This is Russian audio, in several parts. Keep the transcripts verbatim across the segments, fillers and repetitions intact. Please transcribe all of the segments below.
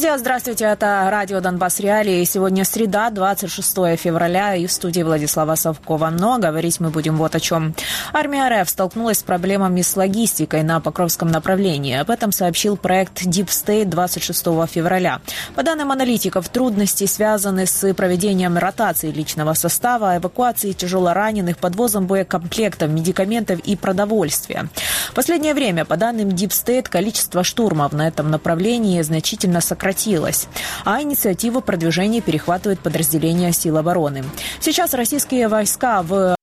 Друзья, здравствуйте, это радио «Донбасс Реалии». Сегодня среда, двадцать шестое февраля, и в студии Владислава Совкова. Но говорить мы будем вот о чем. Армия РФ столкнулась с проблемами с логистикой на Покровском направлении. Об этом сообщил проект Deep State двадцать шестого февраля. По данным аналитиков, трудности связаны с проведением ротации личного состава, эвакуацией тяжелораненых, подвозом боекомплектов, медикаментов и продовольствия. В последнее время, по данным Deep State, количество штурмов на этом направлении значительно сократилось, а инициативу продвижения перехватывает подразделения сил обороны. Сейчас российские войска в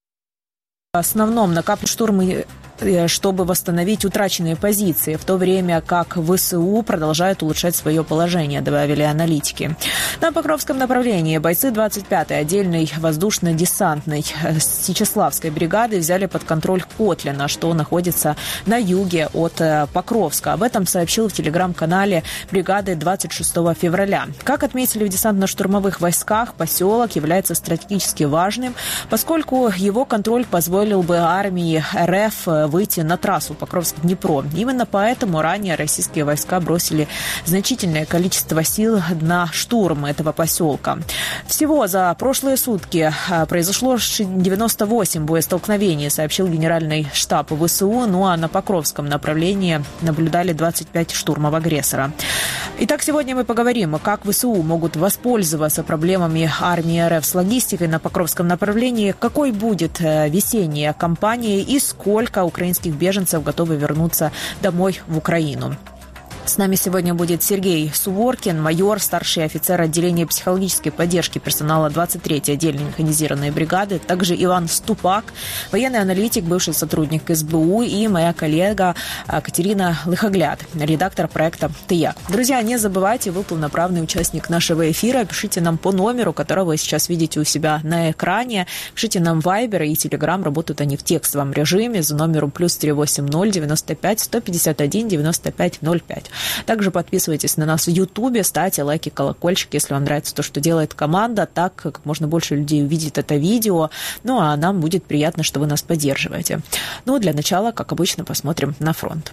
основном накапливают штурмы, чтобы восстановить утраченные позиции, в то время как ВСУ продолжают улучшать свое положение, добавили аналитики. На Покровском направлении бойцы двадцать пятой отдельной воздушно-десантной Сечеславской бригады взяли под контроль Котлино, что находится на юге от Покровска. Об этом сообщил в телеграм-канале бригады двадцать шестого февраля. Как отметили в десантно-штурмовых войсках, поселок является стратегически важным, поскольку его контроль позволил бы армии РФ выйти на трассу Покровск-Днепро. Именно поэтому ранее российские войска бросили значительное количество сил на штурм этого поселка. Всего за прошлые сутки произошло девяносто восемь боестолкновений, сообщил генеральный штаб ВСУ, ну а на Покровском направлении наблюдали двадцать пять штурмов агрессора. Итак, сегодня мы поговорим, как ВСУ могут воспользоваться проблемами армии РФ с логистикой на Покровском направлении, какой будет весенняя кампания и сколько украинских беженцев готовы вернуться домой в Украину. С нами сегодня будет Сергей Суворкин, майор, старший офицер отделения психологической поддержки персонала двадцать третьей отдельной механизированной бригады, также Иван Ступак, военный аналитик, бывший сотрудник СБУ, и моя коллега Катерина Лыхогляд, редактор проекта «Тыяк». Друзья, не забывайте, вы полноправный участник нашего эфира. Пишите нам по номеру, которого вы сейчас видите у себя на экране. Пишите нам Вайбер и Телеграм, работают они в текстовом режиме за номером плюс три восемь ноль девяносто пять сто пятьдесят один девяносто пять ноль пять. Также подписывайтесь на нас в Ютубе, ставьте лайки, колокольчик, если вам нравится то, что делает команда, так как можно больше людей увидит это видео. Ну, а нам будет приятно, что вы нас поддерживаете. Ну, для начала, как обычно, посмотрим на фронт.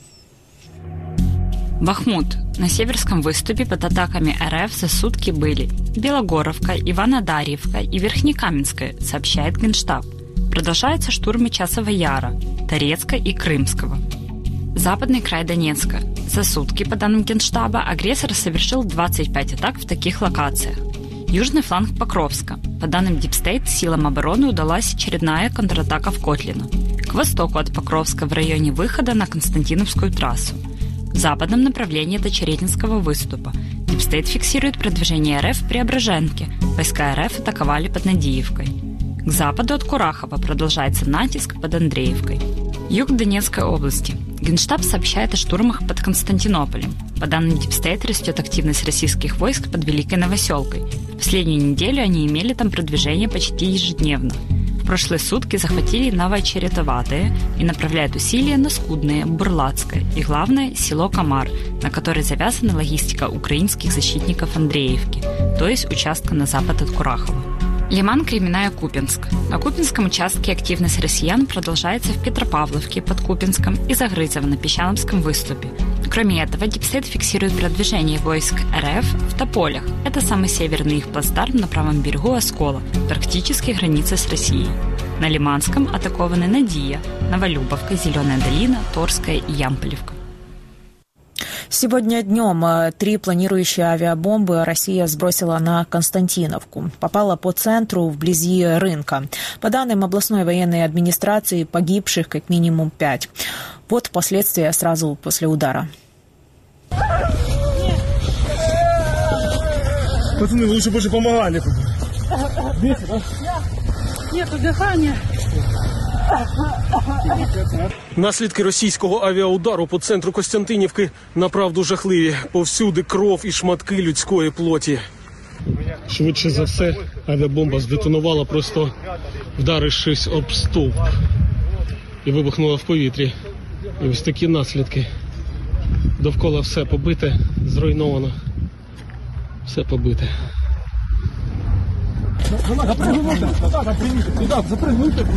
Бахмут. На Северском выступе под атаками РФ за сутки были Белогоровка, Ивано-Дарьевка и Верхнекаменская, сообщает Генштаб. Продолжаются штурмы Часова Яра, Торецка и Крымского. Западный край Донецка. За сутки, по данным Генштаба, агрессор совершил двадцать пять атак в таких локациях. Южный фланг Покровска. По данным Deep State, силам обороны удалась очередная контратака в Котлино. К востоку от Покровска в районе выхода на Константиновскую трассу. В западном направлении до Черетинского выступа. Deep State фиксирует продвижение РФ в Преображенке. Войска РФ атаковали под Надиевкой. К западу от Курахова продолжается натиск под Андреевкой. Юг Донецкой области. Генштаб сообщает о штурмах под Константинополем. По данным Deep State, растет активность российских войск под Великой Новоселкой. В последнюю неделю они имели там продвижение почти ежедневно. В прошлые сутки захватили Новочеретоватое и направляют усилия на Скудное, Бурлацкое и, главное, село Камар, на которое завязана логистика украинских защитников Андреевки, то есть участка на запад от Курахова. Лиман, Кременная, Купинск. На Купинском участке активность россиян продолжается в Петропавловке, под Купинском и Загрызово на Песчановском выступе. Кроме этого, Deep State фиксирует продвижение войск РФ в Тополях. Это самый северный их плацдарм на правом берегу Оскола, практически граница с Россией. На Лиманском атакованы Надия, Новолюбовка, Зеленая долина, Торская и Ямполевка. Сегодня днем три планирующие авиабомбы Россия сбросила на Константиновку. Попала по центру, вблизи рынка. По данным областной военной администрации, погибших как минимум пять. Вот последствия сразу после удара. Пацаны, лучше больше помогали. Нету дыхания. Наслідки російського авіаудару по центру Костянтинівки направду жахливі. Повсюди кров і шматки людської плоті. Швидше за все, авіабомба здетонувала, просто вдарившись об стовп. І вибухнула в повітрі. І ось такі наслідки. Довкола все побите, зруйновано. Все побите. Запрыгнуйте, ребят, запрыгнуйте,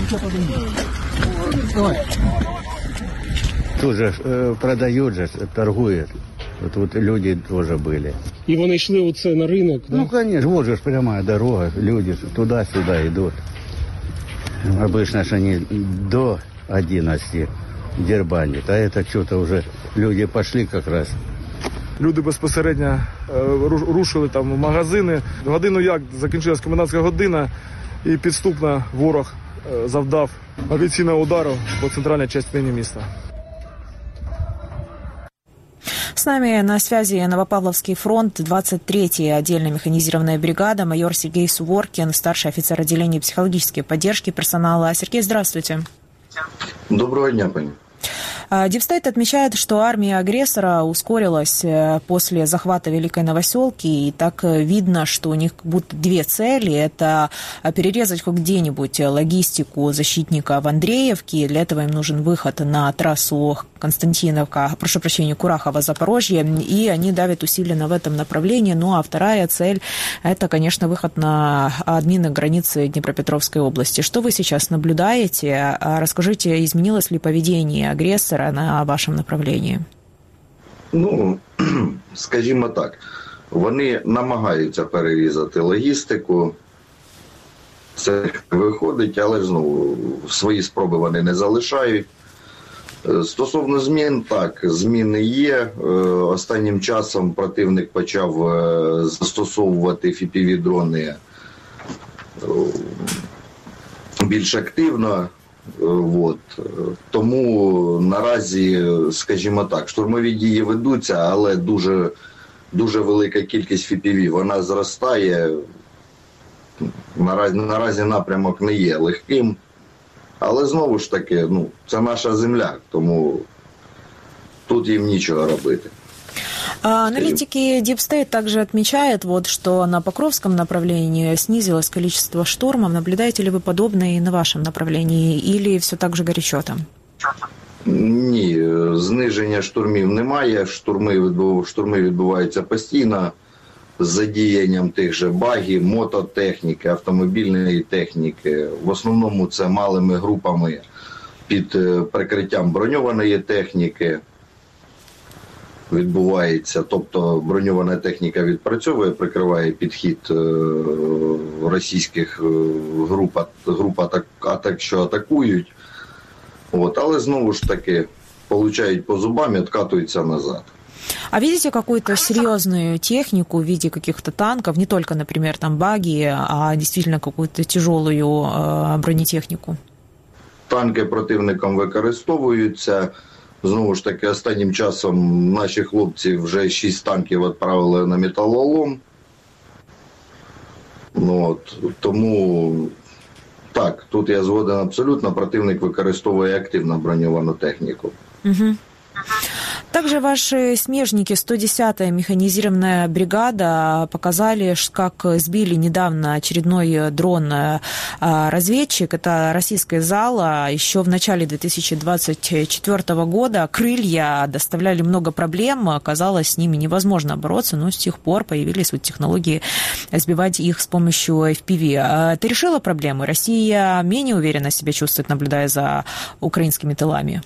Тут же э, продают же, торгуют. Вот, вот люди тоже были. І вони йшли оце на ринок, да? Ну, конечно, вот же ж прямая дорога, люди туда-сюда идут. Обычно же они до одиннадцати дербанят, а это что-то уже люди пошли как раз. Люди безпосередньо рушили там магазини. Годину як закінчилась комендантська година і підступно ворог завдав авіаційного удару по центральній частині міста. С нами на связи Новопавловский фронт, двадцать третья отдельная механизированная бригада, майор Сергей Суворкин, старший офицер отделения психологической поддержки персонала. Сергей, здравствуйте. Доброго дня, пани. Дипстейт отмечает, что армия агрессора ускорилась после захвата Великой Новоселки, и так видно, что у них будто две цели. Это перерезать хоть где-нибудь логистику защитника в Андреевке. Для этого им нужен выход на трассу Константиновка, прошу прощения, Курахово-Запорожье, и они давят усиленно в этом направлении. Ну а вторая цель – это, конечно, выход на админы границы Днепропетровской области. Что вы сейчас наблюдаете? Расскажите, изменилось ли поведение агрессора на вашому направленні? Ну, скажімо так, вони намагаються перерізати логістику, це виходить, але знову свої спроби вони не залишають. Стосовно змін, так, зміни є. Останнім часом противник почав застосовувати еф пі ві-дрони більш активно. От. Тому наразі, скажімо так, штурмові дії ведуться, але дуже, дуже велика кількість еф пі ві, вона зростає. Наразі, наразі напрямок не є легким, але знову ж таки, ну, це наша земля, тому тут їм нічого робити. Аналитики Deep State также отмечают, вот, что на Покровском направлении снизилось количество штурмов. Наблюдаете ли вы подобное и на вашем направлении, или все так же горячо там? Ні, зниження штурмів немає, штурми, відбув, штурми відбуваються постійно з задіянням тих же багів, мототехніки, автомобільної техніки. В основному це малими групами під прикриттям броньованої техніки відбувається, тобто броньована техніка відпрацьовує, прикриває підхід російських груп, груп атак, атак, що атакують. От, але знову ж таки получають по зубам и откатываются назад. А видите какую-то серьезную технику в виде каких-то танков, не только, например, там баги, а действительно какую-то тяжелую э, бронетехнику? Танки противником використовуються. Знову ж таки, останнім часом наші хлопці вже шість танків відправили на металолом. Ну, от, тому, так, тут я згоден абсолютно, противник використовує активно броньовану техніку. Угу. Также ваши смежники, сто десятая механизированная бригада, показали, как сбили недавно очередной дрон-разведчик. Это российская ЗАЛа. Еще в начале две тысячи двадцать четвёртого года крылья доставляли много проблем. Оказалось, с ними невозможно бороться, но с тех пор появились вот технологии сбивать их с помощью эф пи ви. Это решило проблемы? Россия менее уверенно себя чувствует, наблюдая за украинскими тылами?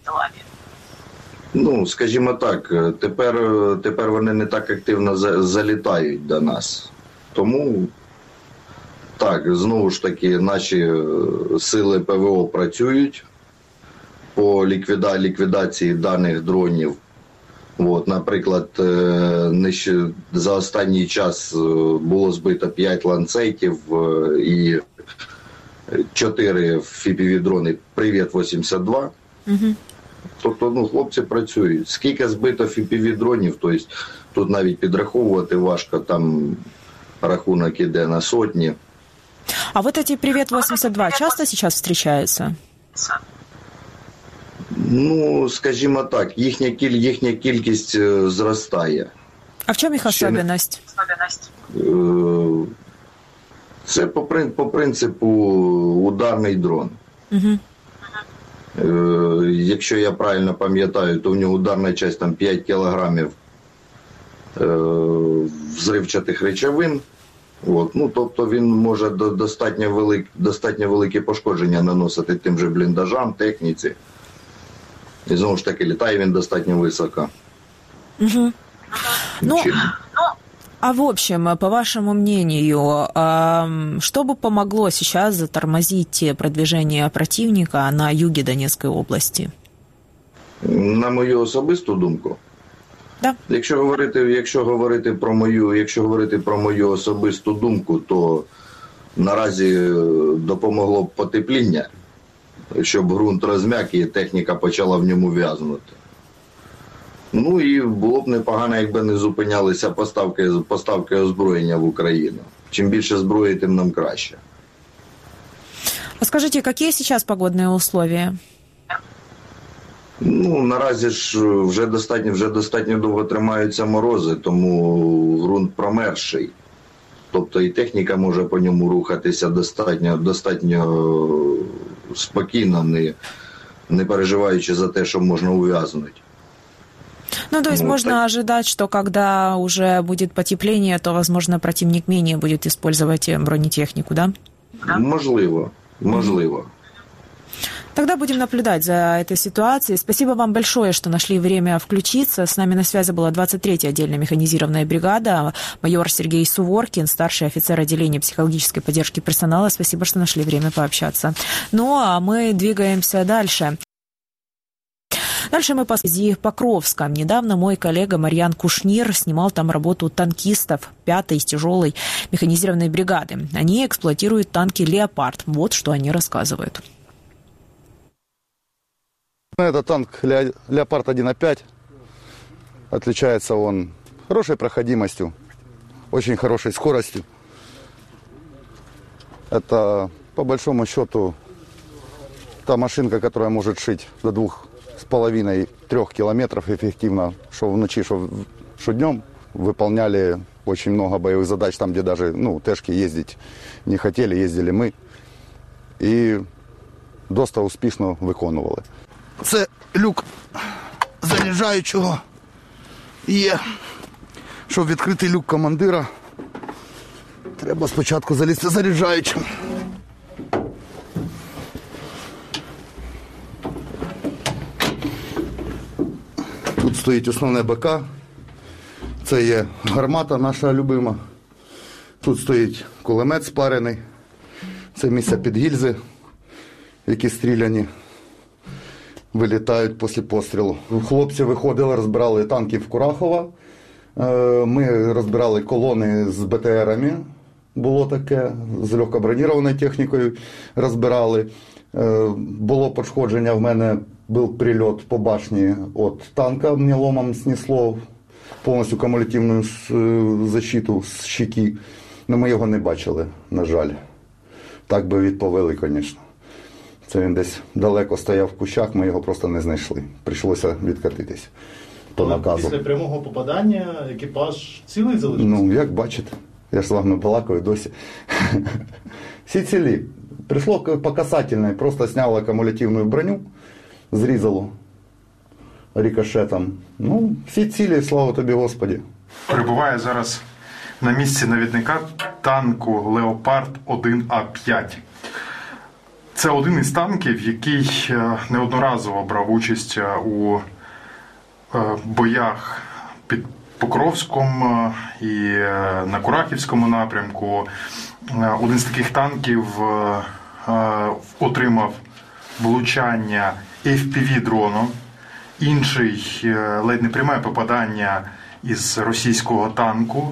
Ну, скажімо так, тепер, тепер вони не так активно залітають до нас. Тому, так, знову ж таки, наші сили ПВО працюють по ліквіда, ліквідації даних дронів. От, наприклад, за останній час було збито п'ять ланцетів і чотири еф пі ві-дрони «Привіт вісімдесят два». Угу. Тобто, ну, хлопці працюють. Скільки збито еф пі ві-дронів, тобто тут навіть підраховувати важко, там рахунок іде на сотні. А вот эти «Привет вісімдесят два» часто сейчас встречаются? Ну, скажімо так, їхня, кіль, їхня кількість зростає. А в чому їх особливість? Це по, по принципу ударний дрон. Угу. Якщо я правильно пам'ятаю, то в нього ударна частина там п'ять кілограмів взривчатих речовин. От. Ну, тобто він може достатньо, велик, достатньо великі пошкодження наносити тим же бліндажам, техніці. І знову ж таки літає він достатньо високо. Угу. Ну, а в общем, по вашему мнению, что бы помогло сейчас затормозить продвижение противника на юге Донецької області? На мою особисту думку? Да. Якщо говорити, якщо говорити про мою, якщо говорити про мою особисту думку, то наразі допомогло б потепління, щоб ґрунт розм'як і техніка почала в ньому в'язнути. Ну і було б непогано, якби не зупинялися поставки, поставки озброєння в Україну. Чим більше зброї, тим нам краще. А скажите, які зараз погодні условия? Ну, наразі ж вже достатньо, вже достатньо довго тримаються морози, тому ґрунт промерзший. Тобто і техніка може по ньому рухатися достатньо, достатньо спокійно, не, не переживаючи за те, що можна ув'язнути. Ну, то есть ну, можно так... ожидать, что когда уже будет потепление, то, возможно, противник менее будет использовать бронетехнику, да? Можливо, можливо. Тогда будем наблюдать за этой ситуацией. Спасибо вам большое, что нашли время включиться. С нами на связи была двадцать третья отдельная механизированная бригада, майор Сергей Суворкин, старший офицер отделения психологической поддержки персонала. Спасибо, что нашли время пообщаться. Ну, а мы двигаемся дальше. Дальше мы по связи Покровска. Недавно мой коллега Марьян Кушнир снимал там работу танкистов пятой тяжелой механизированной бригады. Они эксплуатируют танки «Леопард». Вот что они рассказывают. Это танк «Леопард один пять». Отличается он хорошей проходимостью, очень хорошей скоростью. Это, по большому счету, та машинка, которая может шить до двух с половиной трех километров эффективно, что в ночи, что, что днем. Выполняли очень много боевых задач, там, где даже ну, тэшки ездить не хотели, ездили мы. І досить успішно виконували. Це люк заряджаючого є. Щоб відкрити люк командира, треба спочатку залізти заряджаючим. Тут стоїть основне БК. Це є гармата наша любима. Тут стоїть кулемет спарений. Це місце під гільзи, які стріляні. Вилітають після пострілу. Хлопці виходили, розбирали танки в Курахово. Ми розбирали колони з БТРами. Було таке. З легкобронірованою технікою розбирали. Було пошкодження, в мене був прильот по башні від танка. Мені ломом снесло повністю кумулятивну защиту з щеки. Но ми його не бачили, на жаль. Так би відповіли, звісно. Це він десь далеко стояв в кущах, ми його просто не знайшли. Прийшлося відкатитись по наказу. Після прямого попадання екіпаж цілий залишився? Ну, як бачите, я ж з вами балакаю досі. Всі цілі. Прийшло по касательной, просто сняло кумулятивну броню, зрізало рикошетом. Ну, всі цілі, слава тобі, Господі. Перебуває зараз на місці навідника танку «Леопард один А п'ять». Це один із танків, який неодноразово брав участь у боях під Покровськом і на Курахівському напрямку. Один з таких танків отримав влучання еф пі ві-дроном, інший ледь не пряме попадання із російського танку.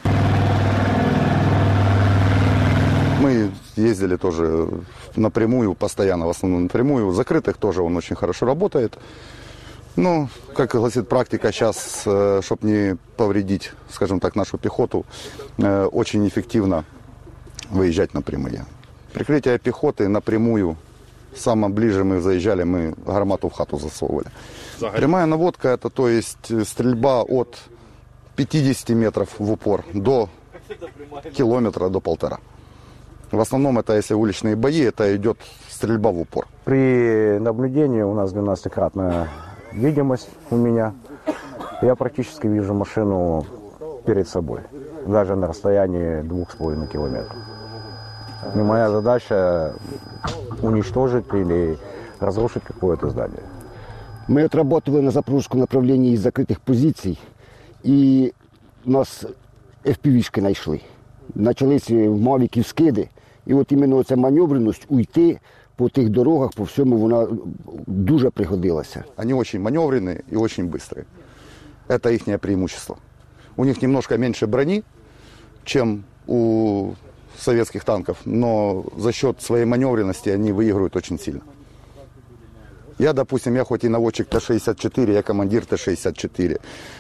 Мы ездили тоже напрямую, постоянно, в основном напрямую. В закрытых тоже он очень хорошо работает. Ну, как гласит практика, сейчас, чтобы не повредить, скажем так, нашу пехоту, очень эффективно выезжать напрямую. Прикрытие пехоты напрямую, самое ближе мы заезжали, мы гармату в хату засовывали. Загорел. Прямая наводка, это то есть стрельба от пятидесяти метров в упор до километра, до полтора. В основном это, если уличные бои, это идет стрельба в упор. При наблюдении у нас двенадцатикратная видимость у меня. Я практически вижу машину перед собой, даже на расстоянии двух с половиной километров. И моя задача уничтожить или разрушить какое-то здание. Мы отработали на запорожском направлении из закрытых позиций і нас еф пі ві-шки знайшли. Почалися в Мавіків скиди, і от іменно ця маневреність уйти по тих дорогах, по всьому, вона дуже пригодилася. Вони дуже маневрені і дуже швидкі. Це їхнє преимущество. У них немножко менше броні, чем у советских танков, но за счет своей маневренности они выигрывают очень сильно. Я, допустим, я хоть и наводчик Т шестьдесят четыре, я командир Т шестьдесят четыре,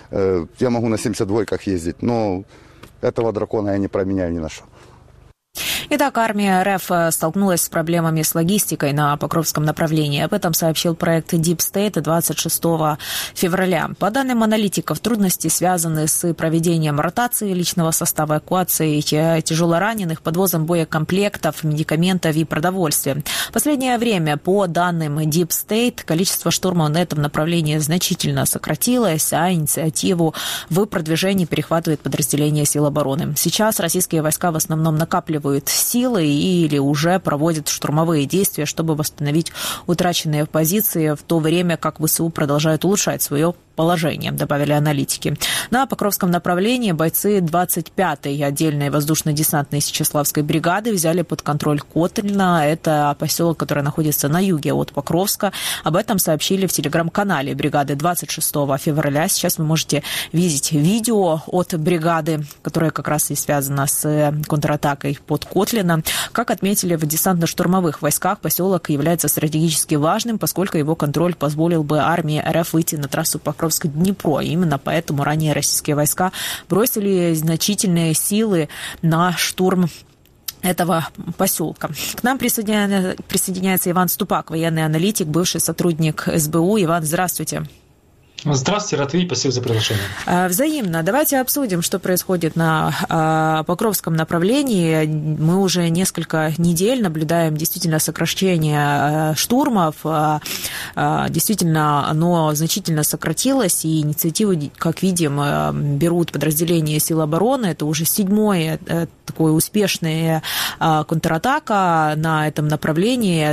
я могу на семьдесят двойках ездить, но этого дракона я не променяю ни на что. Итак, армия РФ столкнулась с проблемами с логистикой на Покровском направлении. Об этом сообщил проект Deep State двадцать шестого февраля. По данным аналитиков, трудности связаны с проведением ротации личного состава, эвакуацией тяжелораненых, подвозом боекомплектов, медикаментов и продовольствия. В последнее время, по данным Deep State, количество штурмов на этом направлении значительно сократилось, а инициативу в продвижении перехватывает подразделение сил обороны. Сейчас российские войска в основном накапливают силы или уже проводят штурмовые действия, чтобы восстановить утраченные позиции, в то время как ВСУ продолжают улучшать свое положение, добавили аналитики. На Покровском направлении бойцы двадцать пятой отдельной воздушно-десантной Сечеславской бригады взяли под контроль Котлино. Это поселок, который находится на юге от Покровска. Об этом сообщили в телеграм-канале бригады двадцать шестого февраля. Сейчас вы можете видеть видео от бригады, которая как раз и связана с контратакой под Котлино. Как отметили в десантно-штурмовых войсках, поселок является стратегически важным, поскольку его контроль позволил бы армии РФ выйти на трассу Покровск-Днепро. Именно поэтому ранее российские войска бросили значительные силы на штурм этого поселка. К нам присоединяется, присоединяется Иван Ступак, военный аналитик, бывший сотрудник эс бэ у. Иван, здравствуйте. Здравствуйте, рад видеть, спасибо за приглашение. Взаимно. Давайте обсудим, что происходит на Покровском направлении. Мы уже несколько недель наблюдаем действительно сокращение штурмов. Действительно, оно значительно сократилось, и инициативу, как видим, берут подразделения сил обороны. Это уже седьмое такое успешная контратака на этом направлении.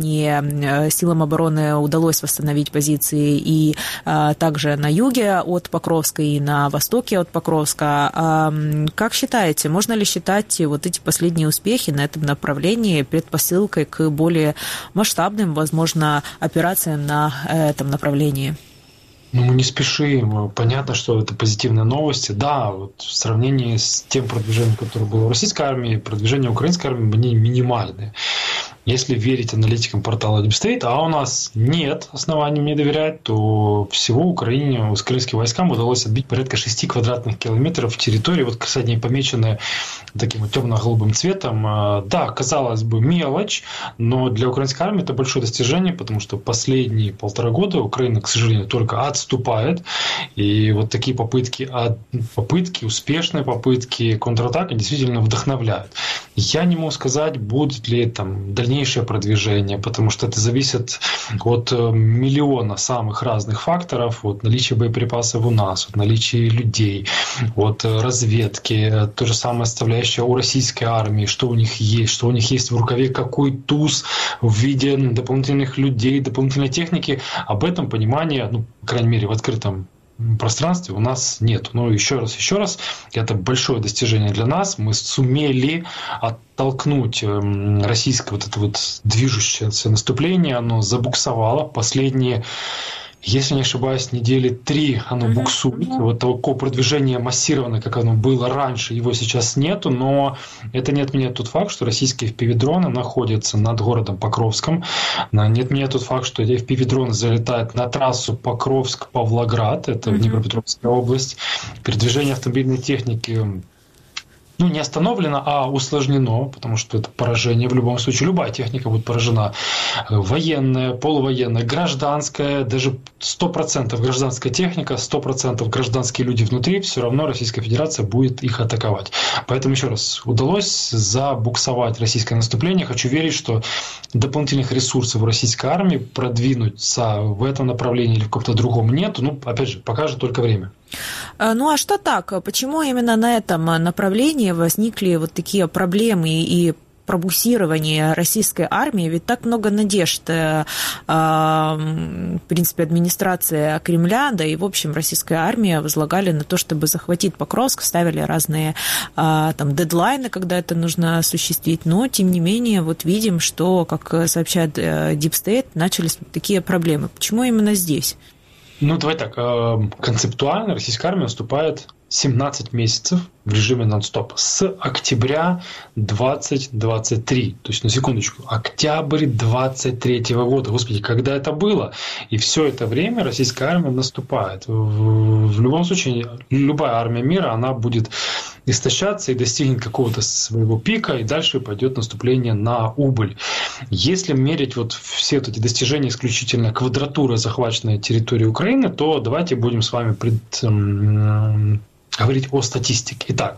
Ранее силам обороны удалось восстановить позиции и также на юге от Покровска и на востоке от Покровска. Как считаете, можно ли считать вот эти последние успехи на этом направлении предпосылкой к более масштабным, возможно, операциям на этом направлении? Ну, мы не спешим. Понятно, что это позитивные новости. Да, вот в сравнении с тем продвижением, которое было в российской армии, продвижение украинской армии, они минимальные. Если верить аналитикам портала Deep State, а у нас нет оснований мне доверять, то всего Украине, украинским войскам удалось отбить порядка шести квадратных километров территории, вот, кстати, не помеченные таким вот темно-голубым цветом. Да, казалось бы, мелочь, но для украинской армии это большое достижение, потому что последние полтора года Украина, к сожалению, только отступает. И вот такие попытки, попытки успешные попытки контратаки действительно вдохновляют. Я не могу сказать, будет ли там дальнейшее продвижение, потому что это зависит от миллиона самых разных факторов, от наличия боеприпасов у нас, от наличия людей, от разведки, то же самое составляющее у российской армии, что у них есть, что у них есть в рукаве, какой туз в виде дополнительных людей, дополнительной техники. Об этом понимание, ну, по крайней мере, в открытом пространстве у нас нет. Но еще раз, еще раз, это большое достижение для нас. Мы сумели оттолкнуть российское вот это вот движущееся наступление. Оно забуксовало последние, если не ошибаюсь, недели три оно буксует. Вот такого продвижения массированное, как оно было раньше, его сейчас нету, но это не отменяет тот факт, что российские эф пи ви-дроны находятся над городом Покровском. Не отменяет тот факт, что эти эф пи ви-дроны залетают на трассу Покровск-Павлоград, это mm-hmm. Днепропетровская область. Передвижение автомобильной техники ну, не остановлено, а усложнено, потому что это поражение. В любом случае, любая техника будет поражена. Военная, полувоенная, гражданская, даже сто процентов гражданская техника, сто процентов гражданские люди внутри, все равно Российская Федерация будет их атаковать. Поэтому, еще раз, удалось забуксовать российское наступление. Хочу верить, что дополнительных ресурсов у российской армии продвинуться в этом направлении или в каком-то другом нет. Ну, опять же, покажет только время. Ну а что так? Почему именно на этом направлении возникли вот такие проблемы и пробуксировании российской армии, ведь так много надежд, в принципе, администрация Кремля, да и, в общем, российская армия возлагали на то, чтобы захватить Покровск, ставили разные там дедлайны, когда это нужно осуществить, но, тем не менее, вот видим, что, как сообщает Deep State, начались такие проблемы. Почему именно здесь? Ну, давай так, концептуально российская армия наступает семнадцать месяцев в режиме нон-стоп с октября двадцать двадцать три. То есть, на секундочку, октябрь двадцать третьего года. Господи, когда это было? И все это время российская армия наступает. В любом случае, любая армия мира, она будет истощаться и достигнет какого-то своего пика, и дальше пойдет наступление на убыль. Если мерить вот все эти достижения исключительно квадратурой захваченной территории Украины, то давайте будем с вами пред... говорить о статистике. Итак,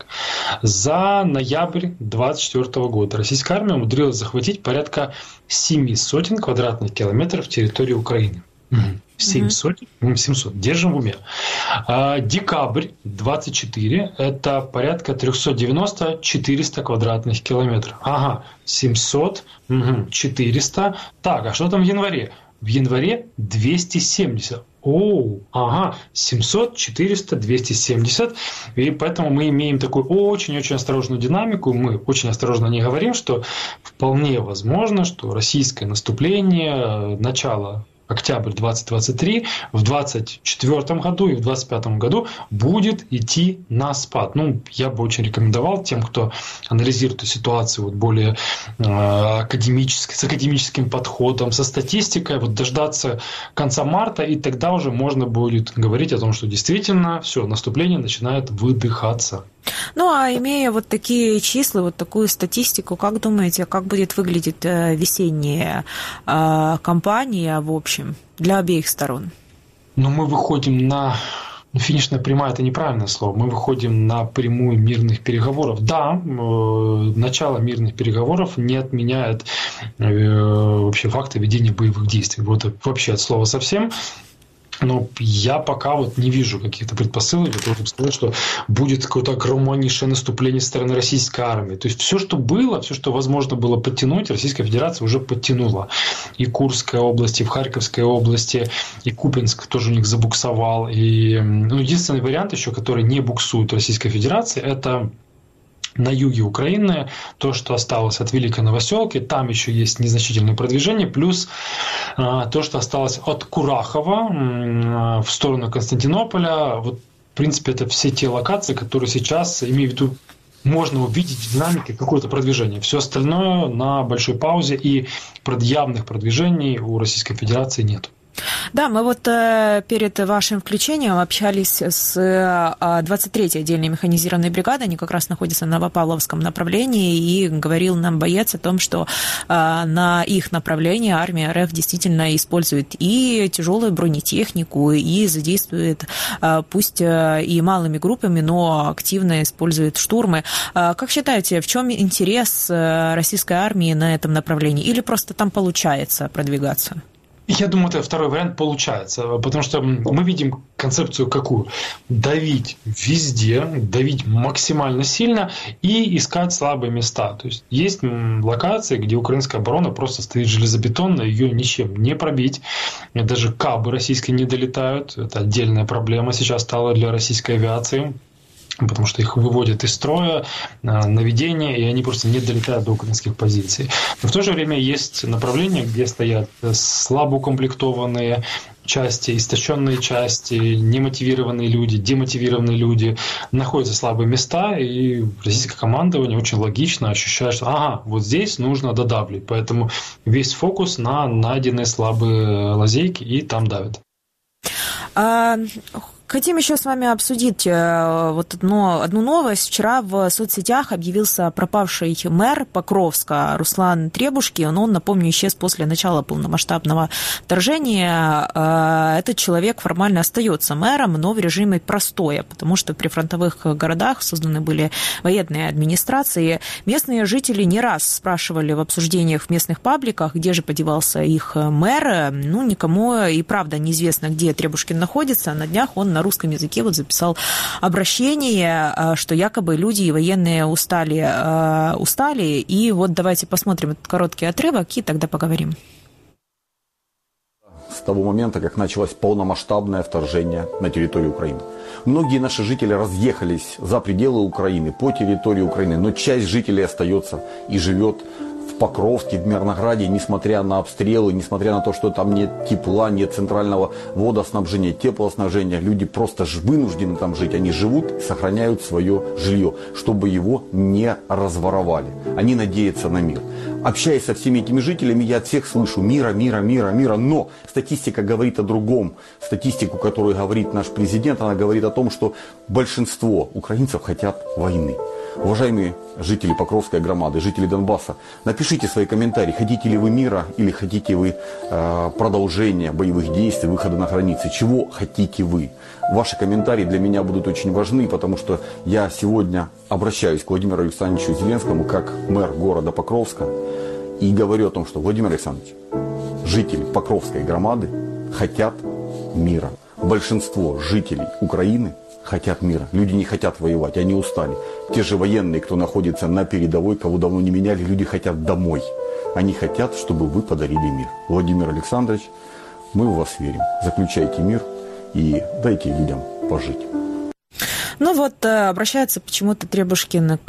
за ноябрь двадцать четвёртого года российская армия умудрилась захватить порядка семь сотен квадратных километров территории Украины. семь сотен, семьсот, держим в уме. А, декабрь двадцать четыре, это порядка триста девяносто - четыреста квадратных километров. Ага, семьсот, угу, четыреста. Так, а что там в январе? В январе двести семьдесят. О, ага, семьсот, четыреста, двести семьдесят. И поэтому мы имеем такую очень-очень осторожную динамику. Мы очень осторожно не говорим, что вполне возможно, что российское наступление, начало октябрь двадцать двадцать три, в двадцать четвёртом году и в двадцать пятом году будет идти на спад. Ну, я бы очень рекомендовал тем, кто анализирует эту ситуацию вот более э, академически, с академическим подходом, со статистикой, вот дождаться конца марта, и тогда уже можно будет говорить о том, что действительно все, наступление начинает выдыхаться. Ну, а имея вот такие числа, вот такую статистику, как думаете, как будет выглядеть весенняя э, кампания, в общем, для обеих сторон? Ну, мы выходим на... Финишная прямая – это неправильное слово. Мы выходим на прямую мирных переговоров. Да, э, начало мирных переговоров не отменяет э, вообще факта ведения боевых действий. Вот вообще от слова совсем. Но я пока вот не вижу каких-то предпосылок для того, чтобы сказать, что будет какое-то огромнейшее наступление со стороны российской армии. То есть все, что было, все, что возможно было подтянуть, Российская Федерация уже подтянула. И Курская область, и в Харьковской области, и Купянск тоже у них забуксовал. И, ну, единственный вариант еще, который не буксует Российской Федерации, это на юге Украины, то, что осталось от Великой Новоселки, там еще есть незначительное продвижение, плюс а, то, что осталось от Курахова а, в сторону Константинополя. Вот, в принципе, это все те локации, которые сейчас, имею в виду, можно увидеть в динамике какое-то продвижение. Все остальное на большой паузе, и явных продвижений у Российской Федерации нет. Да, мы вот э, перед вашим включением общались с э, двадцать третьей отдельной механизированной бригадой, они как раз находятся на Новопавловском направлении, и говорил нам боец о том, что э, на их направлении армия РФ действительно использует и тяжелую бронетехнику, и задействует, э, пусть э, и малыми группами, но активно использует штурмы. Э, как считаете, в чем интерес э, российской армии на этом направлении? Или просто там получается продвигаться? Я думаю, это второй вариант получается, потому что мы видим концепцию какую? Давить везде, давить максимально сильно и искать слабые места. То есть есть локации, где украинская оборона просто стоит железобетонно, ее ничем не пробить. Даже кабы российские не долетают. Это отдельная проблема сейчас стала для российской авиации, потому что их выводят из строя, наведения, и они просто не долетают до украинских позиций. Но в то же время есть направления, где стоят слабо укомплектованные части, истощенные части, немотивированные люди, демотивированные люди, находятся слабые места, и российское командование очень логично ощущает, что ага, вот здесь нужно додавливать. Поэтому весь фокус на найденные слабые лазейки, и там давят. А... Хотим еще с вами обсудить вот одно, одну новость. Вчера в соцсетях объявился пропавший мэр Покровска Руслан Требушкин. Он, напомню, исчез после начала полномасштабного вторжения. Этот человек формально остается мэром, но в режиме простоя, потому что при фронтовых городах созданы были военные администрации. Местные жители не раз спрашивали в обсуждениях в местных пабликах, где же подевался их мэр. Ну, никому и правда неизвестно, где Требушкин находится. На днях он на русском языке вот записал обращение, что якобы люди и военные устали, устали. И вот давайте посмотрим этот короткий отрывок и тогда поговорим. С того момента, как началось полномасштабное вторжение на территорию Украины. Многие наши жители разъехались за пределы Украины, по территории Украины, но часть жителей остается и живет в Покровске, в Мирнограде, несмотря на обстрелы, несмотря на то, что там нет тепла, нет центрального водоснабжения, теплоснабжения. Люди просто вынуждены там жить. Они живут и сохраняют свое жилье, чтобы его не разворовали. Они надеются на мир. Общаясь со всеми этими жителями, я от всех слышу мира, мира, мира, мира. Но статистика говорит о другом. Статистику, которую говорит наш президент, она говорит о том, что большинство украинцев хотят войны. Уважаемые жители Покровской громады, жители Донбасса, напишите свои комментарии, хотите ли вы мира или хотите вы э, продолжения боевых действий, выхода на границы. Чего хотите вы? Ваши комментарии для меня будут очень важны, потому что я сегодня обращаюсь к Владимиру Александровичу Зеленскому как мэр города Покровска и говорю о том, что, Владимир Александрович, жители Покровской громады хотят мира. Большинство жителей Украины хотят мира. Люди не хотят воевать, они устали. Те же военные, кто находится на передовой, кого давно не меняли, люди хотят домой. Они хотят, чтобы вы подарили мир. Владимир Александрович, мы в вас верим. Заключайте мир и дайте людям пожить. Ну вот, обращается почему-то Требушкин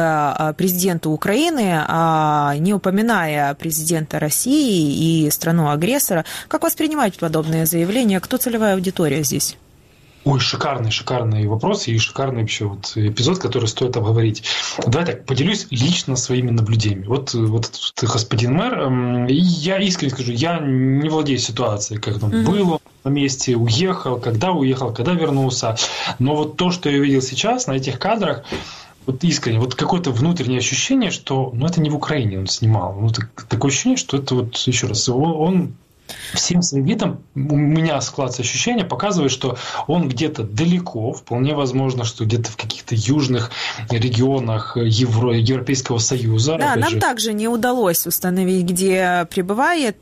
к президенту Украины, не упоминая президента России и страну-агрессора. Как воспринимать подобные заявления? Кто целевая аудитория здесь? Ой, шикарный, шикарный вопрос и шикарный вообще вот эпизод, который стоит обговорить. Давай так, поделюсь лично своими наблюдениями. Вот, вот господин мэр, я искренне скажу, я не владею ситуацией, как там mm-hmm. было на месте, уехал, когда уехал, когда вернулся. Но вот то, что я видел сейчас на этих кадрах, вот искренне, вот какое-то внутреннее ощущение, что ну, это не в Украине он снимал. Ну, так, такое ощущение, что это вот, еще раз, он... он всем своим видом у меня складывается ощущение, показывает, что он где-то далеко, вполне возможно, что где-то в каких-то южных регионах Евро, Европейского Союза. Да, нам же. также не удалось установить, где пребывает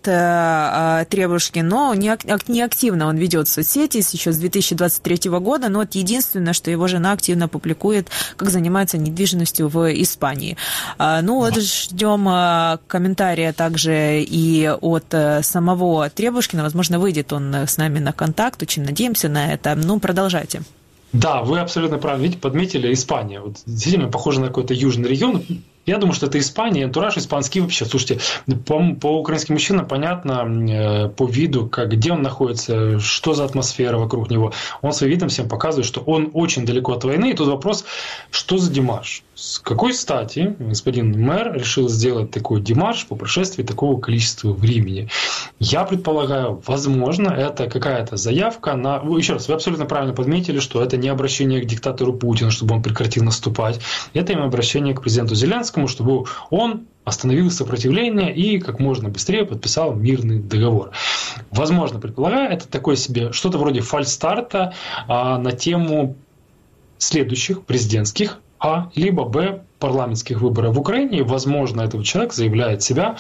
э, Требушкин, но не, не активно он ведет соцсети еще с две тысячи двадцать третьего года, но вот единственное, что его жена активно публикует, как занимается недвижимостью в Испании. Э, ну вот ждем э, комментария также и от э, самого Требушкина. Возможно, выйдет он с нами на контакт. Очень надеемся на это. Ну, продолжайте. Да, вы абсолютно правильно. Видите, подметили Испания. Вот, действительно, похоже на какой-то южный регион. Я думаю, что это Испания, антураж испанский вообще. Слушайте, по, по украинским мужчинам понятно э, по виду, как, где он находится, что за атмосфера вокруг него. Он своим видом всем показывает, что он очень далеко от войны. И тут вопрос, что за демарш? С какой стати господин мэр решил сделать такой демарш по прошествии такого количества времени? Я предполагаю, возможно, это какая-то заявка на... Еще раз, вы абсолютно правильно подметили, что это не обращение к диктатору Путину, чтобы он прекратил наступать. Это именно обращение к президенту Зеленскому, чтобы он остановил сопротивление и как можно быстрее подписал мирный договор. Возможно, предполагаю, это такое себе что-то вроде фальстарта а, на тему следующих президентских, а, либо, б, парламентских выборов в Украине. И, возможно, этот человек заявляет себя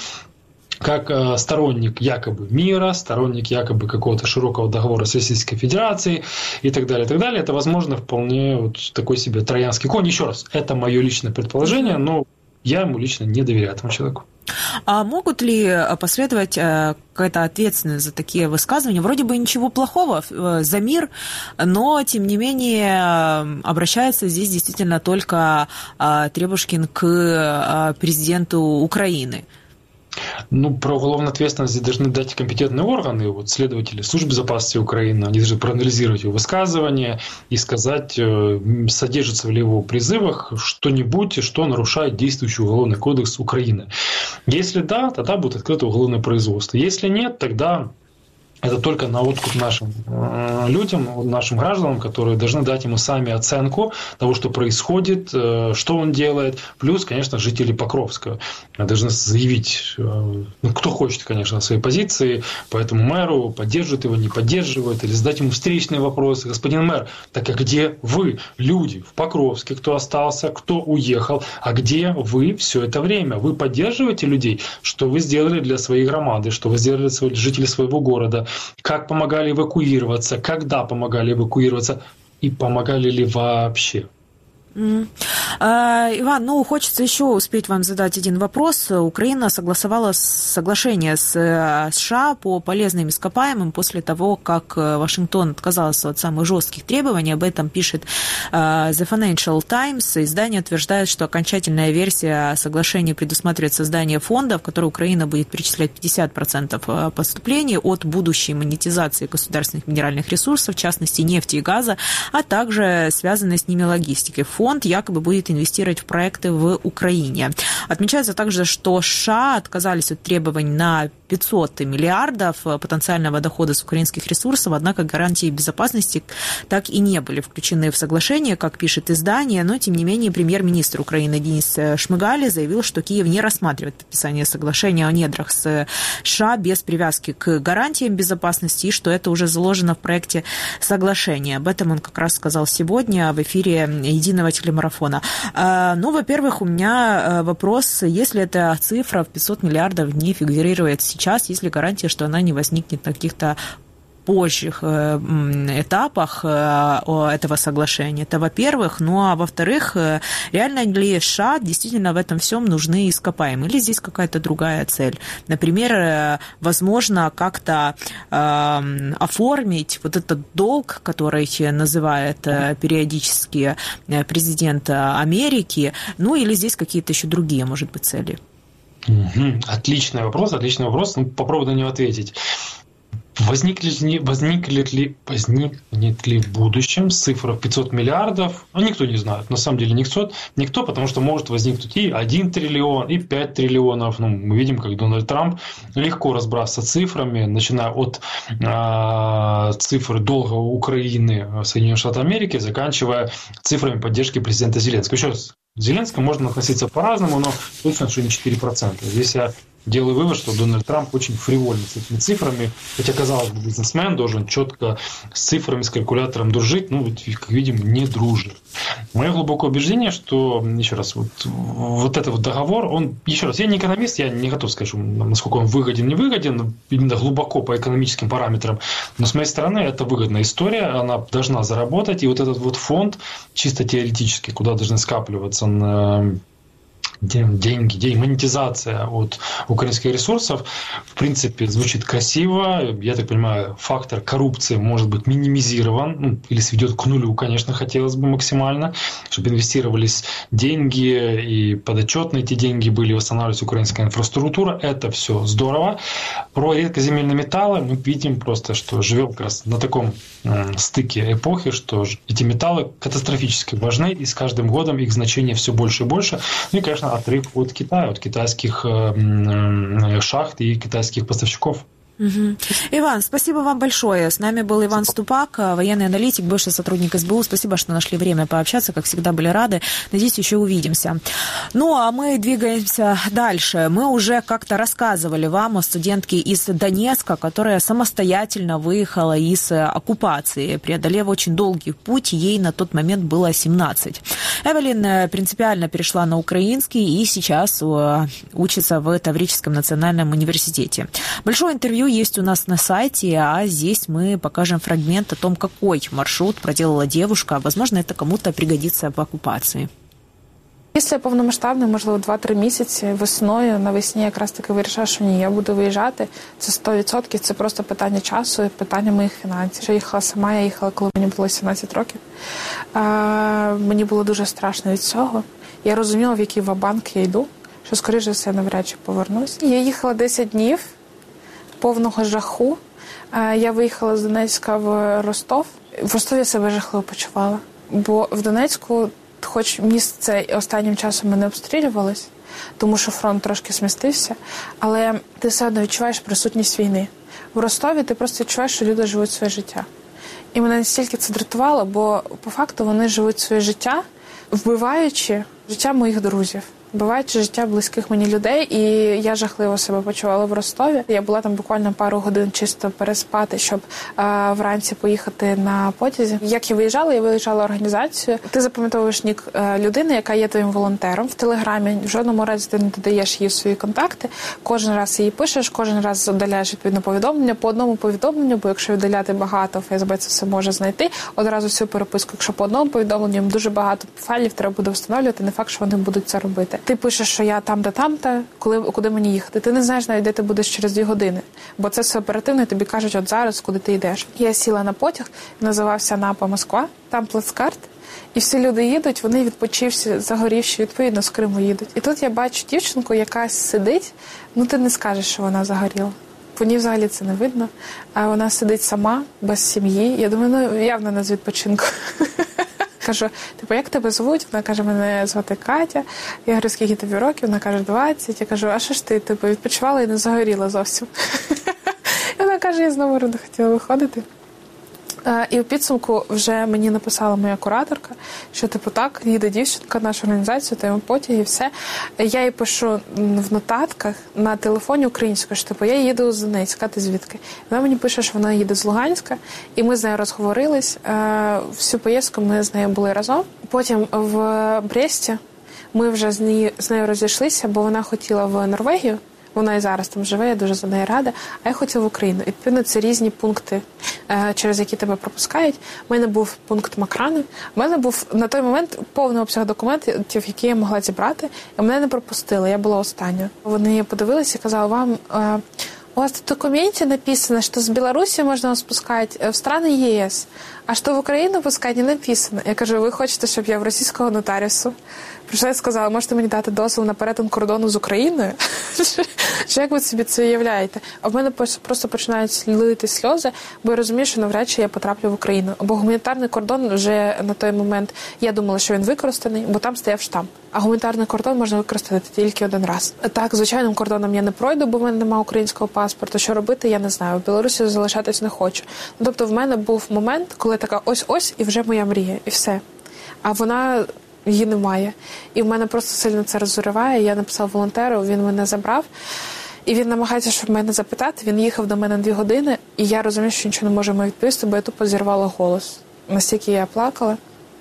как э, сторонник якобы мира, сторонник якобы какого-то широкого договора с Российской Федерацией и так далее, и так далее. Это, возможно, вполне вот такой себе троянский конь. Еще раз, это мое личное предположение, но я ему лично не доверяю, этому человеку. А могут ли последовать какая-то ответственность за такие высказывания? Вроде бы ничего плохого за мир, но, тем не менее, обращается здесь действительно только Требушкин к президенту Украины. Ну, про уголовную ответственность здесь должны дать компетентные органы, вот следователи службы безопасности Украины, они должны проанализировать его высказывания и сказать, содержится ли в его призывах что-нибудь, что нарушает действующий уголовный кодекс Украины. Если да, тогда будет открыто уголовное производство. Если нет, тогда это только на откуп нашим людям, нашим гражданам, которые должны дать ему сами оценку того, что происходит, что он делает. Плюс, конечно, жители Покровска должны заявить, ну, кто хочет, конечно, свои позиции по этому мэру, поддерживает его, не поддерживает, или задать ему встречные вопросы. Господин мэр, так а где вы, люди в Покровске, кто остался, кто уехал, а где вы все это время? Вы поддерживаете людей? Что вы сделали для своей громады, что вы сделали для жителей своего города? как помогали эвакуироваться, когда помогали эвакуироваться и помогали ли вообще. Mm. А, Иван, ну, хочется еще успеть вам задать один вопрос. Украина согласовала соглашение с США по полезным ископаемым после того, как Вашингтон отказался от самых жестких требований. Об этом пишет uh, The Financial Times. Издание утверждает, что окончательная версия соглашения предусматривает создание фонда, в который Украина будет перечислять пятьдесят процентов поступлений от будущей монетизации государственных минеральных ресурсов, в частности нефти и газа, а также связанной с ними логистики. Фонд якобы будет инвестировать в проекты в Украине. Отмечается также, что США отказались от требований на пятьсот миллиардов потенциального дохода с украинских ресурсов, однако гарантии безопасности так и не были включены в соглашение, как пишет издание, но, тем не менее, премьер-министр Украины Денис Шмыгаль заявил, что Киев не рассматривает подписание соглашения о недрах с США без привязки к гарантиям безопасности, и что это уже заложено в проекте соглашения. Об этом он как раз сказал сегодня в эфире единого телемарафона. Ну, во-первых, у меня вопрос, если эта цифра в пятьсот миллиардов не фигурирует сейчас, есть ли гарантия, что она не возникнет на каких-то позжих этапах этого соглашения? Это во-первых. Ну, а во-вторых, реально ли США действительно в этом всем нужны ископаемые? Или здесь какая-то другая цель? Например, возможно, как-то э, оформить вот этот долг, который называет периодически президент Америки, ну, или здесь какие-то еще другие, может быть, цели? Отличный вопрос, отличный вопрос. Ну, попробую на него ответить. Возникнет ли, возникнет, ли, возникнет ли в будущем цифра пятьсот миллиардов? Ну, никто не знает. На самом деле никто, никто, потому что может возникнуть и один триллион, и пять триллионов. Ну, мы видим, как Дональд Трамп легко разбрасывается цифрами, начиная от э, цифры долга Украины в Соединенных Штатах Америки, заканчивая цифрами поддержки президента Зеленского. Еще раз, к Зеленскому можно относиться по-разному, но точно, что не четыре процента. Здесь я делаю вывод, что Дональд Трамп очень фривольный с этими цифрами, хотя, казалось бы, бизнесмен должен четко с цифрами, с калькулятором дружить, ну, как видим, не дружит. Мое глубокое убеждение, что, еще раз, вот, вот этот вот договор, он, еще раз, я не экономист, я не готов сказать, насколько он выгоден, не выгоден, именно глубоко по экономическим параметрам, но с моей стороны это выгодная история, она должна заработать, и вот этот вот фонд, чисто теоретически, куда должны скапливаться на деньги, деньги, монетизация от украинских ресурсов, в принципе, звучит красиво. Я так понимаю, фактор коррупции может быть минимизирован, ну, или сведет к нулю, конечно, хотелось бы максимально, чтобы инвестировались деньги и подотчетные эти деньги были, восстанавливалась украинская инфраструктура. Это все здорово. Про редкоземельные металлы мы видим просто, что живем как раз на таком э, стыке эпохи, что эти металлы катастрофически важны, и с каждым годом их значение все больше и больше. Ну и, конечно, отрыв от Китая, от китайских э, шахт и китайских поставщиков. Угу. Иван, спасибо вам большое. С нами был Иван Ступак, военный аналитик, бывший сотрудник эс бэ у. Спасибо, что нашли время пообщаться. Как всегда, были рады. Надеюсь, еще увидимся. Ну, а мы двигаемся дальше. Мы уже как-то рассказывали вам о студентке из Донецка, которая самостоятельно выехала из оккупации, преодолев очень долгий путь. Ей на тот момент было семнадцать. Эвелин принципиально перешла на украинский и сейчас учится в Таврическом национальном университете. Большое интервью есть у нас на сайте, а здесь мы покажем фрагмент о том, какой маршрут проделала девушка. Возможно, это кому-то пригодится в окупації. Після повномасштабної, можливо, два-три місяці весною, навесні якраз таки вирішила, що ні, я буду виїжджати. Це сто відсотків, це просто питання часу і питання моїх фінансів. Я їхала сама, я їхала, коли мені було сімнадцять років. А, мені було дуже страшно від цього. Я розуміла, в який ва-банк я йду, що, скоріше все, я навряд чи повернусь. Я їхала десять днів повного жаху. Я виїхала з Донецька в Ростов. В Ростові я себе жахливо почувала. Бо в Донецьку, хоч місце останнім часом мене обстрілювалось, тому що фронт трошки змістився, але ти все одно відчуваєш присутність війни. В Ростові ти просто відчуваєш, що люди живуть своє життя. І мене настільки це дратувало, бо по факту вони живуть своє життя, вбиваючи життя моїх друзів. Вбиваючи життя близьких мені людей, і я жахливо себе почувала в Ростові. Я була там буквально пару годин чисто переспати, щоб а, вранці поїхати на потязі. Як я виїжджала, я виїжджала організацію. Ти запам'ятовуєш нік людини, яка є твоїм волонтером в Телеграмі. В жодному разі ти не додаєш їй свої контакти. Кожен раз її пишеш, кожен раз додаєш відповідне повідомлення по одному повідомленню, бо якщо видаляти багато, ФСБ це все може знайти. Одразу всю переписку, якщо по одному повідомленню, дуже багато файлів треба буде встановлювати, не факт, що вони будуть це робити. Ти пишеш, що я там-то, там-то, коли, куди мені їхати. Ти не знаєш навіть, де ти будеш через дві години, бо це все оперативно, і тобі кажуть, от зараз, куди ти йдеш. Я сіла на потяг, називався НАПА Москва, там плацкарт, і всі люди їдуть, вони відпочивші, загорівші, відповідно, з Криму їдуть. І тут я бачу дівчинку, яка сидить, ну ти не скажеш, що вона загоріла. По ній взагалі це не видно. А вона сидить сама, без сім'ї. Я думаю, ну явно не з відпочинку. Кажу, типу, як тебе звуть? Вона каже, мене звати Катя. Я говорю, скільки тобі років? Вона каже, двадцять. Я кажу, а що ж ти, типу, відпочивала і не загоріла зовсім? І вона каже, я знову не хотіла виходити. І у підсумку вже мені написала моя кураторка, що типу так, їде дівчинка, наша організація, та потяг і все. Я їй пишу в нотатках на телефоні українською, що типу я їду з Донецька, ти звідки? Вона мені пише, що вона їде з Луганська, і ми з нею розговорились. Всю поїздку ми з нею були разом. Потім в Бресті ми вже з нею, з нею розійшлися, бо вона хотіла в Норвегію. Вона і зараз там живе, я дуже за неї рада. А я хотіла в Україну. І, відповідно, це різні пункти, через які тебе пропускають. У мене був пункт Макрани. У мене був на той момент повний обсяг документів, які я могла зібрати. І мене не пропустили, я була остання. Вони подивилися і казали, вам... У вас в документе написано, что с Беларуси можно вас пускать в страны ЕС, а что в Украину пускать не написано. Я кажу, ви хочете, щоб я в російського нотаріусу? Прийшла і сказала, можете мені дати дозвіл на перетин кордону з Україною? Що як ви собі це уявляєте? А в мене просто починають лити сльози, бо я розумію, що навряд чи я потраплю в Україну. Бо гуманітарний кордон вже на той момент, я думала, що він використаний, бо там стояв штамп. А гуманітарний кордон можна використати тільки один раз. Так, звичайним кордоном я не пройду, бо в мене немає українського паспорту. Що робити, я не знаю. В Білорусі залишатись не хочу. Ну, тобто в мене був момент, коли така ось-ось і вже моя мрія, і все. А вона... її немає. І в мене просто сильно це розриває. Я написав волонтеру, він мене забрав. І він намагається, щоб мене запитати. Він їхав до мене дві години, і я розумію, що нічого не можу йому відповісти, бо я тупо зірвала голос. Настільки я плакала.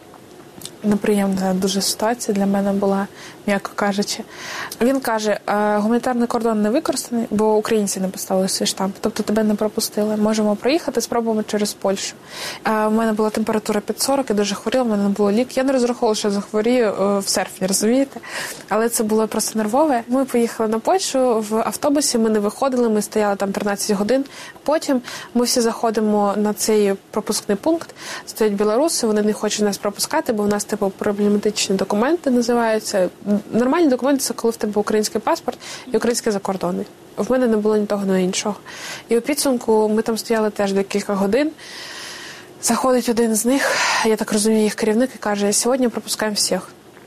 Неприємна дуже ситуація для мене була, м'яко кажучи. Він каже, гуманітарний кордон не використаний, бо українці не поставили свій штамп. Тобто тебе не пропустили. Можемо проїхати, спробуємо через Польщу. У мене була температура під сорок, я дуже хворіла, в мене не було лік. Я не розраховувала, що захворію в серпні, розумієте? Але це було просто нервове. Ми поїхали на Польщу в автобусі, ми не виходили, ми стояли там тринадцять годин. Потім ми всі заходимо на цей пропускний пункт. Стоять білоруси, вони не хочуть нас пропускати, бо в нас типу проблематичні документи називаються. Нормальні документи – це коли в тебе український паспорт і український закордонний. В мене не було ні того, ні іншого. І у підсумку ми там стояли теж декілька годин. Заходить один з них, я так розумію, їх керівник, і каже, сьогодні пропускаємо всіх.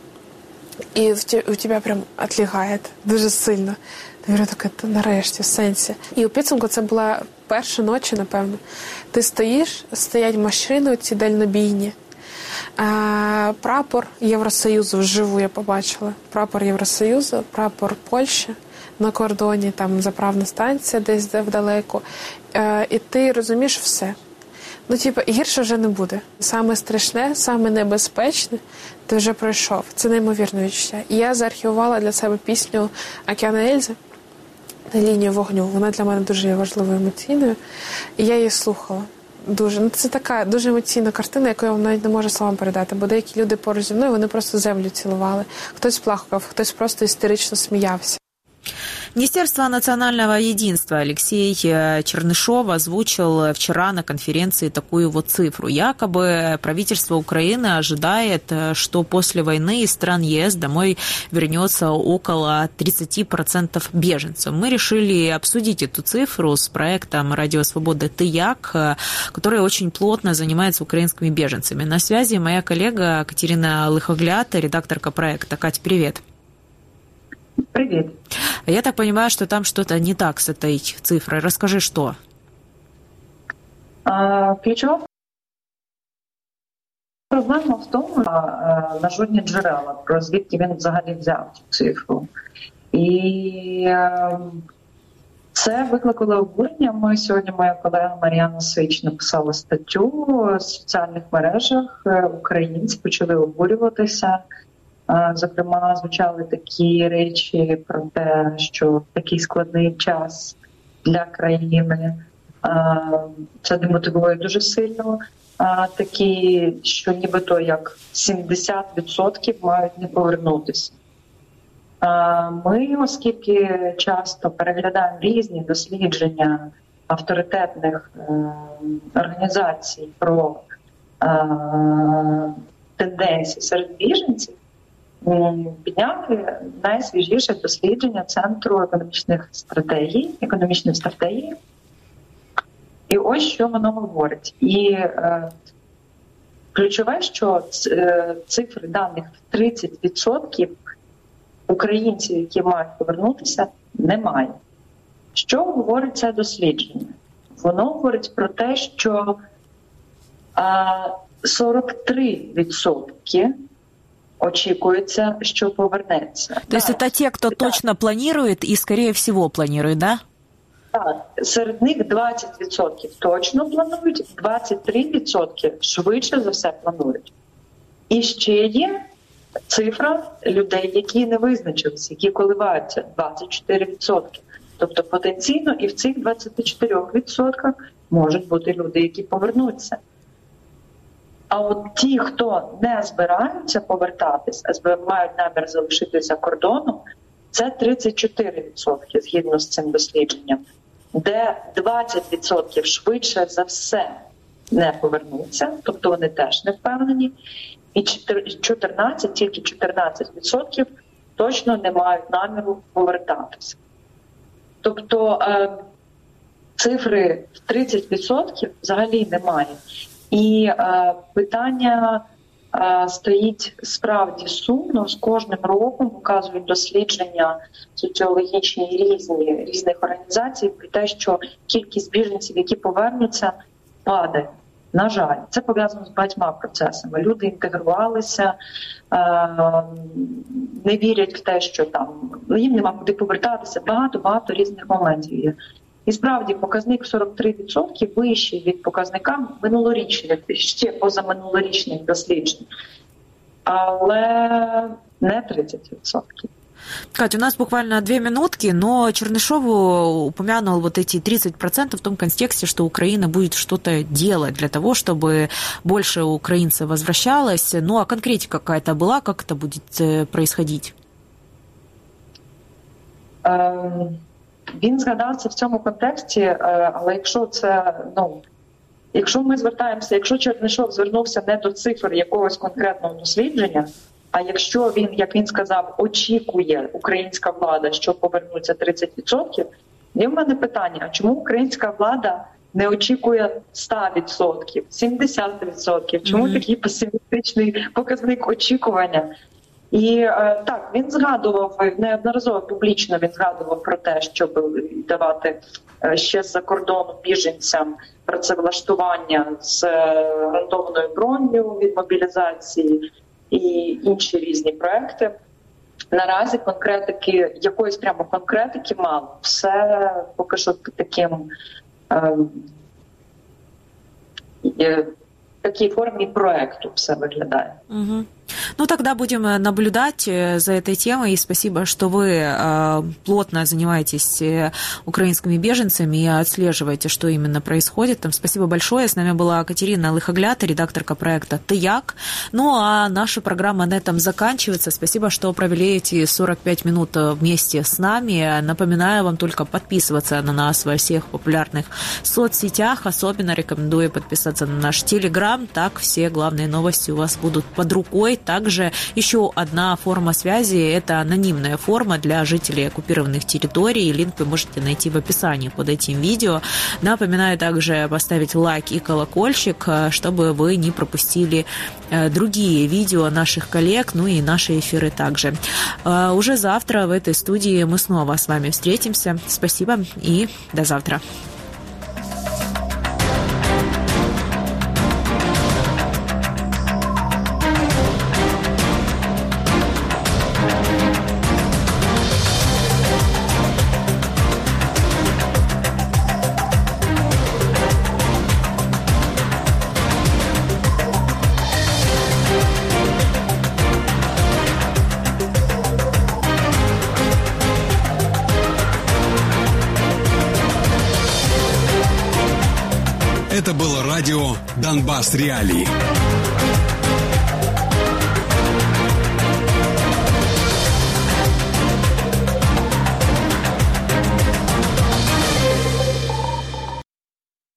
І у тебе прям отлігає дуже сильно. Я говорю, таке, то нарешті, в сенсі. І у підсумку це була перша ночі, напевно. Ти стоїш, стоять машини ці дальнобійні. А, прапор Євросоюзу вживу я побачила. Прапор Євросоюзу, прапор Польщі на кордоні, там заправна станція десь вдалеку. А, і ти розумієш все. Ну, типу, гірше вже не буде. Саме страшне, саме небезпечне ти вже пройшов. Це неймовірне відчуття. І я заархівувала для себе пісню Океана Ельзи на лінію вогню. Вона для мене дуже є важливою емоційною. І я її слухала. Дуже. Ну, це така дуже емоційна картина, яку я вам навіть не можу словам передати, бо деякі люди поруч зі мною, вони просто землю цілували. Хтось плакав, хтось просто істерично сміявся. Министерство национального единства Алексей Чернышов озвучил вчера на конференции такую вот цифру. Якобы правительство Украины ожидает, что после войны из стран ЕС домой вернется около тридцать процентов беженцев. Мы решили обсудить эту цифру с проектом «Радио Свобода ТИЯК», который очень плотно занимается украинскими беженцами. На связи моя коллега Катерина Лихогляд, редакторка проекта. Катя, привет. Привет. Я так понимаю, что там что-то не так с этой цифрой. Расскажи, что? А, ключевой Проблема в тому, що на жодні джерела, про звідки він взагалі взяв цю цифру. І це викликало обурення. Ми сьогодні, моя колега Мар'яна Сич написала статтю в соціальних мережах. Українці почали обурюватися. Зокрема, звучали такі речі про те, що в такий складний час для країни це демотивує дуже сильно. Такі, що нібито як сімдесят відсотків мають не повернутися. Ми, оскільки часто переглядаємо різні дослідження авторитетних організацій про тенденції серед біженців, підняли найсвіжіше дослідження Центру економічних стратегій, економічної стратегії. І ось що воно говорить. І е, ключове, що цифри даних тридцять відсотків українців, які мають повернутися, немає. Що говорить це дослідження? Воно говорить про те, що е, сорок три відсотки очікується, що повернеться. То есть это те, кто точно планирует и, скорее всего, планирует, да? Так, серед них двадцять відсотків точно планують, двадцять три відсотки швидше за все планують. І ще є цифра людей, які не визначилися, які коливаються, двадцять чотири відсотки. Тобто потенційно і в цих двадцяти чотирьох відсотках можуть бути люди, які повернуться. А от ті, хто не збираються повертатись, а мають намір залишитися кордоном, це тридцять чотири відсотки згідно з цим дослідженням, де двадцять відсотків швидше за все не повернуться, тобто вони теж не впевнені, і чотирнадцять, тільки чотирнадцять відсотків точно не мають наміру повертатися. Тобто е, цифри в тридцять відсотків взагалі немає. І е, питання е, стоїть справді сумно. З кожним роком показують дослідження соціологічні різні, різних організацій про те, що кількість біженців, які повернуться, падає. На жаль, це пов'язано з багатьма процесами. Люди інтегрувалися, е, не вірять в те, що там їм нема куди повертатися. Багато-багато різних моментів є. І справді показник сорок три відсотки вищий від показника минулорічних, ще позаминулорічних досліджень, але не тридцять відсотків. Катя, у нас буквально две минутки, но Чернышов упомянул вот эти тридцать процентов в том контексте, что Украина будет что-то делать для того, чтобы больше украинцев возвращалось. Ну, а конкретика какая-то была, как это будет происходить? Um... Він згадався в цьому контексті, але якщо це, ну, якщо ми звертаємося, якщо Чернишов звернувся не до цифр якогось конкретного дослідження, а якщо він, як він сказав, очікує українська влада, що повернуться тридцять відсотків, є в мене питання, а чому українська влада не очікує сто відсотків, сімдесят відсотків? Чому mm-hmm. такий песимістичний показник очікування? І е, так, він згадував, неодноразово публічно він згадував про те, щоб давати е, ще з-за кордону біженцям працевлаштування з е, гарантованою бронею від мобілізації і інші різні проекти. Наразі конкретики, якоїсь прямо конкретики мало. Все поки що таким е, е, в такій формі проекту все виглядає. Угу. Ну, тогда будем наблюдать за этой темой. И спасибо, что вы плотно занимаетесь украинскими беженцами и отслеживаете, что именно происходит. Там спасибо большое. С нами была Катерина Лыхоглята, редакторка проекта «Тыяк». Ну, а наша программа на этом заканчивается. Спасибо, что провели эти сорок пять минут вместе с нами. Напоминаю вам только подписываться на нас во всех популярных соцсетях. Особенно рекомендую подписаться на наш Телеграм. Так все главные новости у вас будут под рукой. Также еще одна форма связи – это анонимная форма для жителей оккупированных территорий. Линк вы можете найти в описании под этим видео. Напоминаю также поставить лайк и колокольчик, чтобы вы не пропустили другие видео наших коллег, ну и наши эфиры также. Уже завтра в этой студии мы снова с вами встретимся. Спасибо и до завтра. Это было радио «Донбасс Реалии».